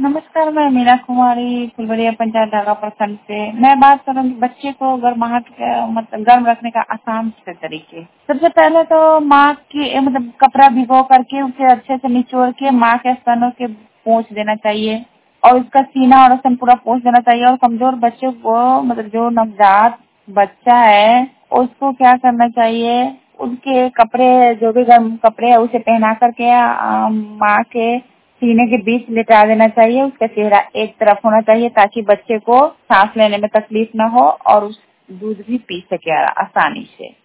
नमस्कार, मैं मीना कुमारी फुलवरिया पंचायत ढाका प्रखंड से। मैं बात कर रही हूँ बच्चे को गर्माहट मतलब गर्म रखने का आसान से तरीके। सबसे पहले तो माँ की मतलब कपड़ा भिगो करके उसे अच्छे से निचोड़ के माँ के स्तनों के पोंछ देना चाहिए और उसका सीना और स्तन पूरा पोंछ देना चाहिए। और कमजोर बच्चे को मतलब जो नवजात बच्चा है उसको क्या करना चाहिए, उनके कपड़े जो भी गर्म कपड़े है उसे पहना करके माँ के सीने के बीच लेटा देना चाहिए। उसका चेहरा एक तरफ होना चाहिए ताकि बच्चे को सांस लेने में तकलीफ न हो और उस दूध भी पी सके आसानी से।